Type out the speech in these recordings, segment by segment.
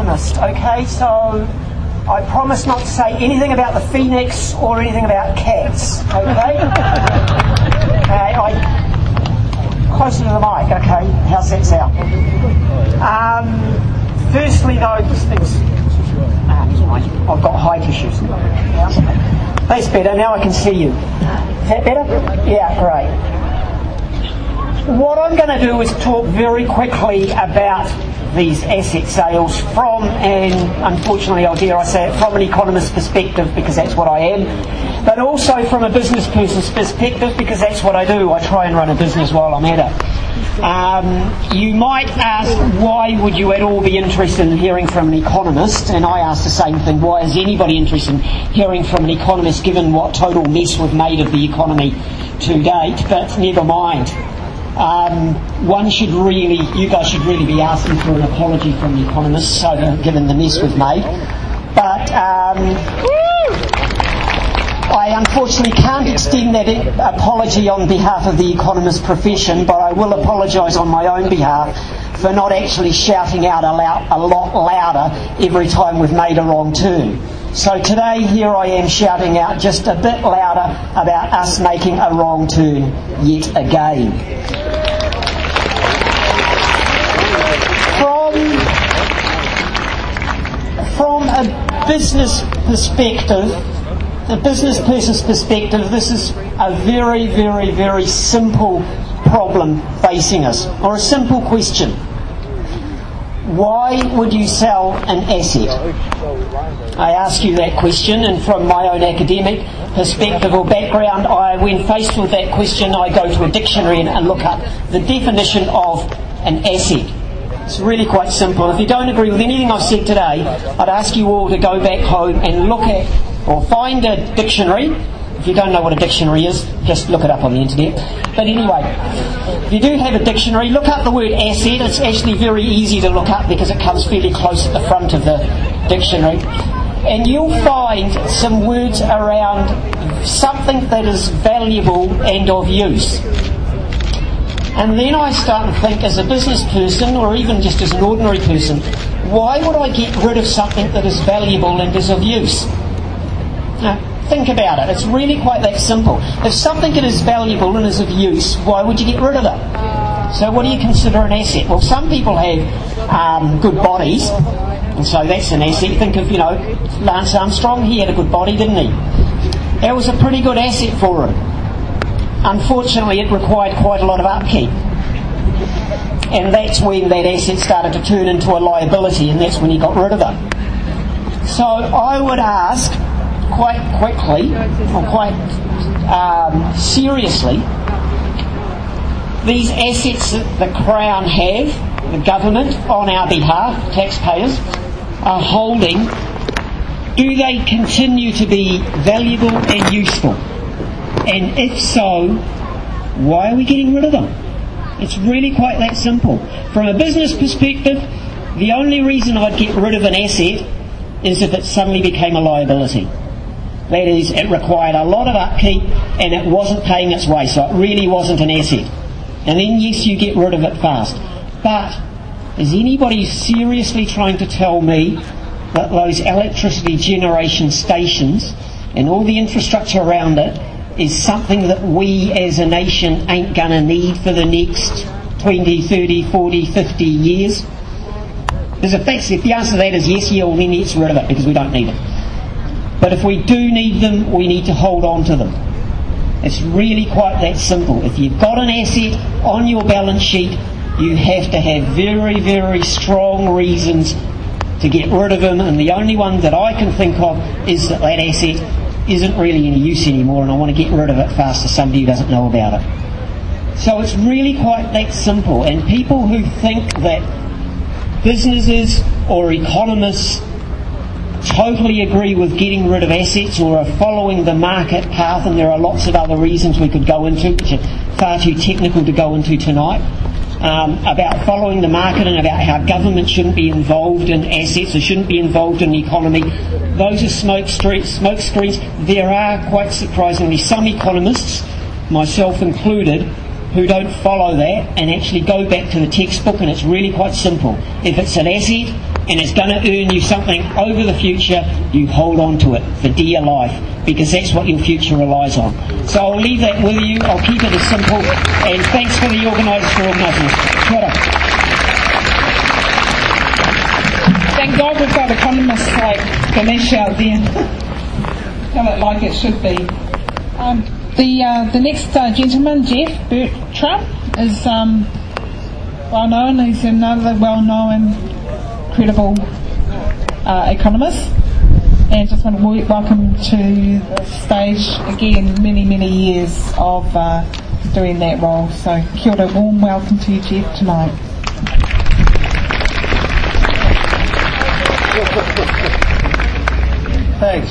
economist, okay? So I promise not to say anything about the phoenix or anything about cats, okay? Closer to the mic, okay? How's that sound? Firstly, though, I've got height issues. That's better. Now I can see you. Is that better? Yeah, great. What I'm going to do is talk very quickly about these asset sales from, and unfortunately, dare I say it, from an economist's perspective, because that's what I am, but also from a business person's perspective, because that's what I do. I try and run a business while I'm at it. You might ask, why would you at all be interested in hearing from an economist? And I ask the same thing. Why is anybody interested in hearing from an economist, given what total mess we've made of the economy to date? But never mind. You guys should really be asking for an apology from the economists, given the mess we've made. But I unfortunately can't extend that apology on behalf of the economist profession, but I will apologise on my own behalf for not actually shouting out a lot louder every time we've made a wrong turn. So today, here I am shouting out just a bit louder about us making a wrong turn yet again. From a business perspective, the business person's perspective, this is a very, very, very simple problem facing us, or a simple question. Why would you sell an asset? I ask you that question, and from my own academic perspective or background, when faced with that question, I go to a dictionary and look up the definition of an asset. It's really quite simple. If you don't agree with anything I've said today, I'd ask you all to go back home and look at or find a dictionary. If you don't know what a dictionary is, just look it up on the internet. But anyway, if you do have a dictionary, look up the word asset. It's actually very easy to look up because it comes fairly close at the front of the dictionary. And you'll find some words around something that is valuable and of use. And then I start to think, as a business person, or even just as an ordinary person, why would I get rid of something that is valuable and is of use? Now, think about it. It's really quite that simple. If something that is valuable and is of use, why would you get rid of it? So what do you consider an asset? Well, some people have good bodies, and so that's an asset. Think of, Lance Armstrong. He had a good body, didn't he? That was a pretty good asset for him. Unfortunately, it required quite a lot of upkeep. And that's when that asset started to turn into a liability, and that's when he got rid of it. So I would ask quite quickly, or quite seriously, these assets that the Crown have, the government, on our behalf, taxpayers, are holding, do they continue to be valuable and useful? And if so, why are we getting rid of them? It's really quite that simple. From a business perspective, the only reason I'd get rid of an asset is if it suddenly became a liability. That is, it required a lot of upkeep and it wasn't paying its way, so it really wasn't an asset. And then, yes, you get rid of it fast. But is anybody seriously trying to tell me that those electricity generation stations and all the infrastructure around it is something that we as a nation ain't going to need for the next 20, 30, 40, 50 years? There's a fact, if the answer to that is yes, well then let's get rid of it because we don't need it. But if we do need them, we need to hold on to them. It's really quite that simple. If you've got an asset on your balance sheet, you have to have very, very strong reasons to get rid of them, and the only one that I can think of is that that asset isn't really any use anymore and I want to get rid of it fast to somebody who doesn't know about it. So it's really quite that simple, and people who think that businesses or economists totally agree with getting rid of assets or are following the market path, and there are lots of other reasons we could go into which are far too technical to go into tonight, about following the market and about how government shouldn't be involved in assets or shouldn't be involved in the economy. Those are smoke screens. There are, quite surprisingly, some economists, myself included, who don't follow that and actually go back to the textbook, and it's really quite simple. If it's an asset, and it's going to earn you something over the future, you hold on to it for dear life, because that's what your future relies on. So I'll leave that with you. I'll keep it as simple, and thanks for the organisers for organising. Kia ora. Thank God we've got economists like Ganesh out there. Tell it like it should be. The next gentleman, Jeff Bertram, is well known. He's another well-known, credible economist. And just want to welcome to the stage again many, many years of doing that role. So kia ora, warm welcome to you, Jeff, tonight. Thanks.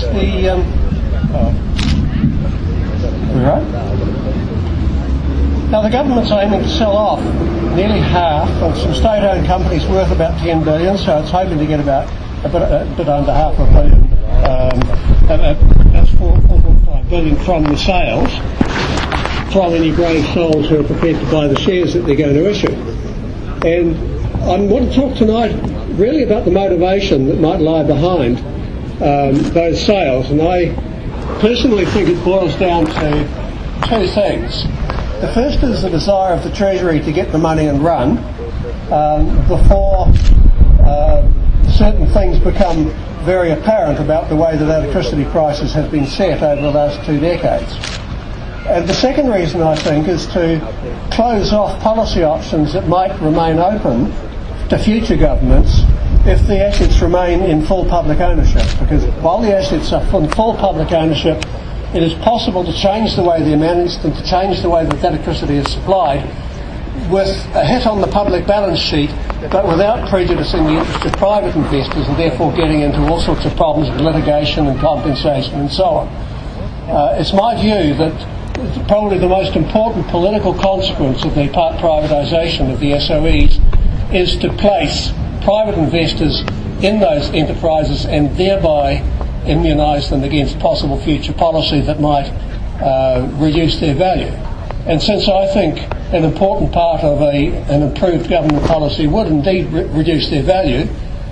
Now the government's aiming to sell off nearly half of some state-owned companies worth about 10 billion, so it's hoping to get about a bit under half a billion. That's 4.5 billion from the sales, from any brave souls who are prepared to buy the shares that they're going to issue. And I want to talk tonight really about the motivation that might lie behind those sales, and I personally think it boils down to two things. The first is the desire of the Treasury to get the money and run before certain things become very apparent about the way that electricity prices have been set over the last 2 decades. And the second reason, I think, is to close off policy options that might remain open to future governments if the assets remain in full public ownership. Because while the assets are in full public ownership, it is possible to change the way they're managed and to change the way that electricity is supplied with a hit on the public balance sheet, but without prejudicing the interest of private investors and therefore getting into all sorts of problems with litigation and compensation and so on. It's my view that probably the most important political consequence of the privatisation of the SOEs is to place private investors in those enterprises and thereby immunise them against possible future policy that might reduce their value. And since I think an important part of an improved government policy would indeed reduce their value,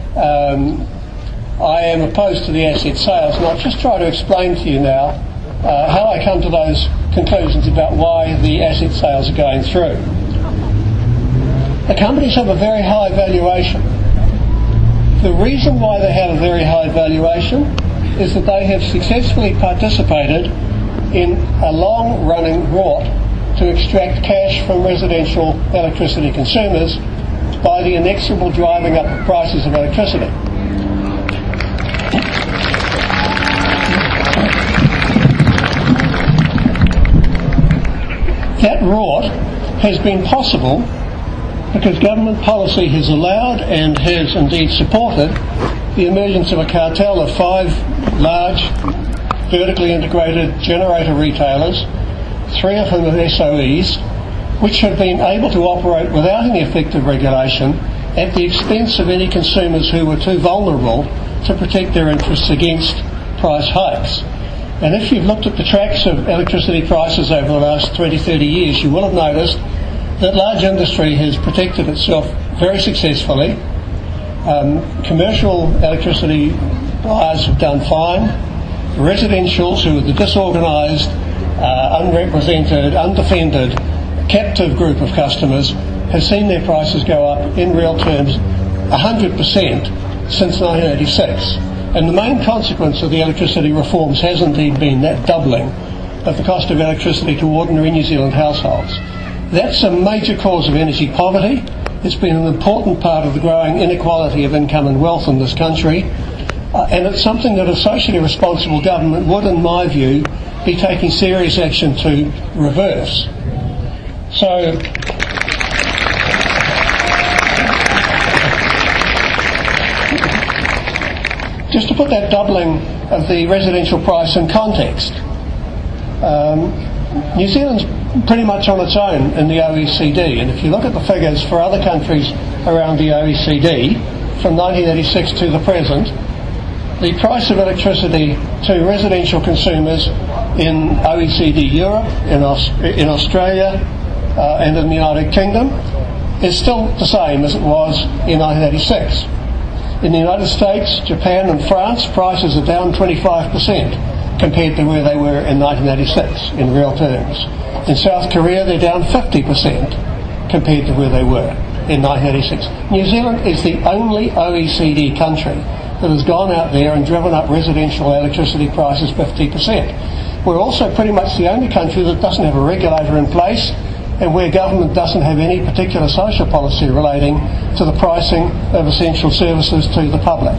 I am opposed to the asset sales, and I'll just try to explain to you now how I come to those conclusions about why the asset sales are going through. The companies have a very high valuation. The reason why they have a very high valuation is that they have successfully participated in a long-running rort to extract cash from residential electricity consumers by the inexorable driving up of prices of electricity. That rort has been possible because government policy has allowed and has indeed supported the emergence of a cartel of 5 large vertically integrated generator retailers, 3 of whom are SOEs, which have been able to operate without any effective regulation at the expense of any consumers who were too vulnerable to protect their interests against price hikes. And if you've looked at the tracks of electricity prices over the last 20, 30 years, you will have noticed that large industry has protected itself very successfully. Commercial electricity buyers have done fine. Residentials, who are the disorganised, unrepresented, undefended, captive group of customers, have seen their prices go up in real terms 100% since 1986. And the main consequence of the electricity reforms has indeed been that doubling of the cost of electricity to ordinary New Zealand households. That's a major cause of energy poverty. It's been an important part of the growing inequality of income and wealth in this country. And it's something that a socially responsible government would, in my view, be taking serious action to reverse. So, just to put that doubling of the residential price in context, New Zealand's pretty much on its own in the OECD, and if you look at the figures for other countries around the OECD from 1986 to the present, the price of electricity to residential consumers in OECD Europe, in Australia and in the United Kingdom is still the same as it was in 1986. In the United States, Japan and France, prices are down 25% compared to where they were in 1986 in real terms. In South Korea, they're down 50% compared to where they were in 1986. New Zealand is the only OECD country that has gone out there and driven up residential electricity prices 50%. We're also pretty much the only country that doesn't have a regulator in place and where government doesn't have any particular social policy relating to the pricing of essential services to the public.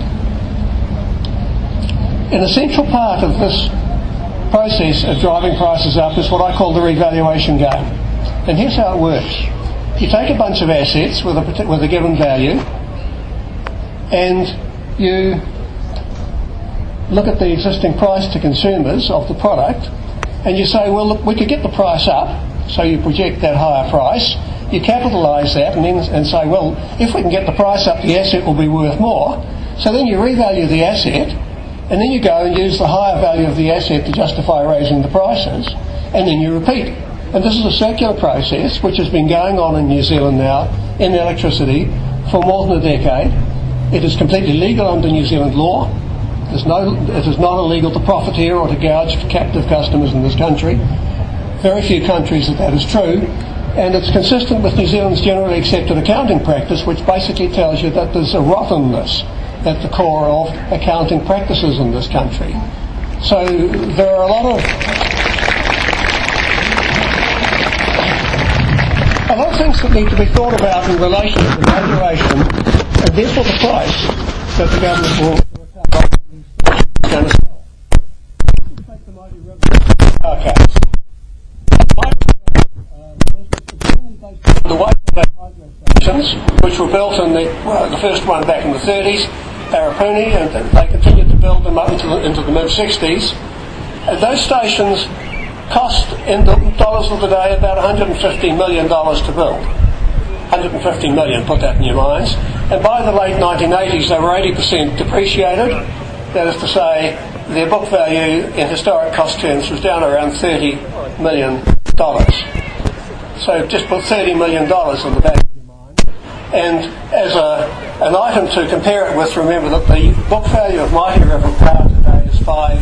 An essential part of this process of driving prices up is what I call the revaluation game. And here's how it works. You take a bunch of assets with a given value and you look at the existing price to consumers of the product and you say, well, look, we could get the price up. So you project that higher price, you capitalise that and say, well, if we can get the price up, the asset will be worth more. So then you revalue the asset, and then you go and use the higher value of the asset to justify raising the prices, and then you repeat. And this is a circular process which has been going on in New Zealand now, in electricity, for more than a decade. It is completely legal under New Zealand law. It is not illegal to profiteer or to gouge captive customers in this country. Very few countries that is true, and it's consistent with New Zealand's generally accepted accounting practice, which basically tells you that there's a rottenness at the core of accounting practices in this country. So there are a lot of things that need to be thought about in relation to the valuation and therefore the price that the government will recover. Take the mighty river power case. The Waitara hydro stations, which were built in the first one back in the 30s, Arapuni, and they continued to build them up into the mid-60s. And those stations cost, in the dollars of the day, about $150 million to build. 150 million, put that in your minds. And by the late 1980s, they were 80% depreciated. That is to say, their book value in historic cost terms was down around $30 million. So just put $30 million in the back of your mind. And as an item to compare it with, remember that the book value of Mighty River Power today is $5.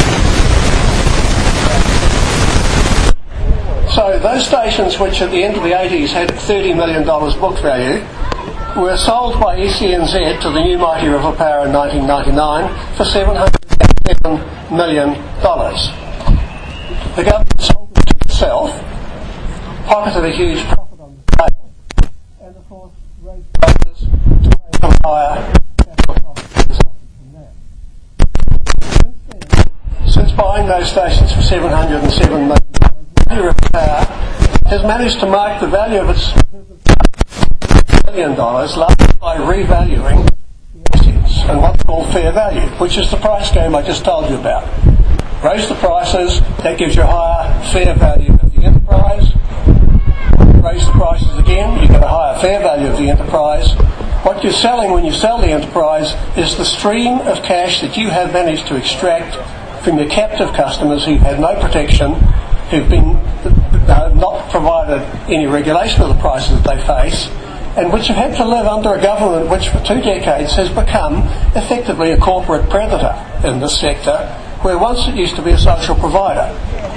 So those stations which at the end of the 80s had $30 million book value were sold by ECNZ to the new Mighty River Power in 1999 for $707 million. The government sold it to itself, pocketed a huge profit on the sale, and of course raised prices to pay for higher capital costs from that. Since buying those stations for $707 million, Mighty River Power has managed to mark the value of its $1 billion largely by revaluing the assets and what's called fair value, which is the price game I just told you about. Raise the prices, that gives you a higher fair value of the enterprise. Raise the prices again, you get a higher fair value of the enterprise. What you're selling when you sell the enterprise is the stream of cash that you have managed to extract from your captive customers who've had no protection, who've been not provided any regulation of the prices that they face, and which have had to live under a government which for 2 decades has become effectively a corporate predator in this sector, where once it used to be a social provider.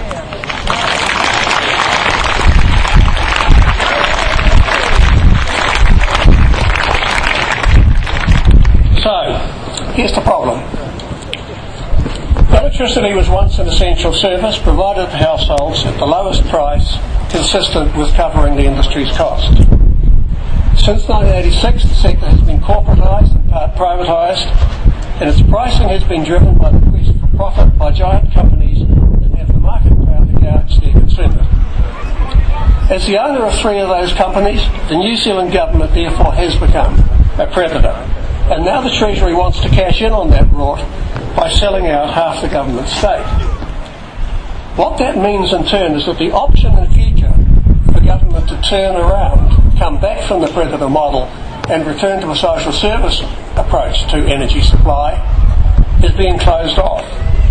So, here's the problem. Electricity was once an essential service provided to households at the lowest price consistent with covering the industry's cost. Since 1986, the sector has been corporatised and part privatised, and its pricing has been driven by the quest for profit by giant companies that have the market power to gouge their consumers. As the owner of 3 of those companies, the New Zealand government therefore has become a predator. And now the Treasury wants to cash in on that rort by selling out half the government stake. What that means in turn is that the option in future for government to turn around, come back from the predator model and return to a social service approach to energy supply is being closed off.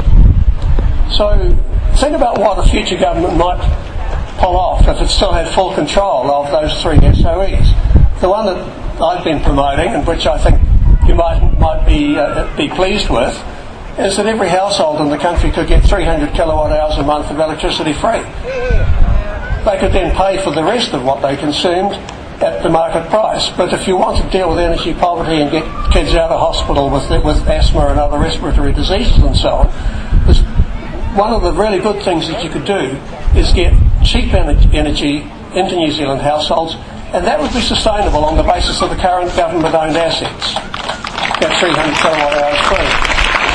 So think about what a future government might pull off if it still had full control of those 3 SOEs. The one that I've been promoting, and which I think you might be pleased with is that every household in the country could get 300 kilowatt hours a month of electricity free. They could then pay for the rest of what they consumed at the market price. But if you want to deal with energy poverty and get kids out of hospital with asthma and other respiratory diseases and so on, one of the really good things that you could do is get cheap energy into New Zealand households, and that would be sustainable on the basis of the current government-owned assets. Get 300 kilowatt hours free.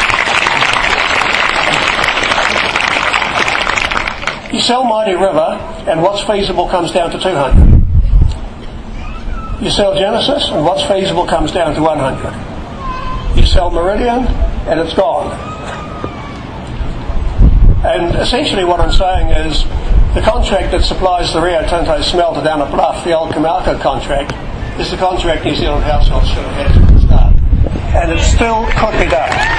You sell Mighty River, and what's feasible comes down to 200. You sell Genesis, and what's feasible comes down to 100. You sell Meridian, and it's gone. And essentially what I'm saying is the contract that supplies the Rio Tinto smelter down at Bluff, the old Comalco contract, is the contract New Zealand households should have had from the start. And it still could be done.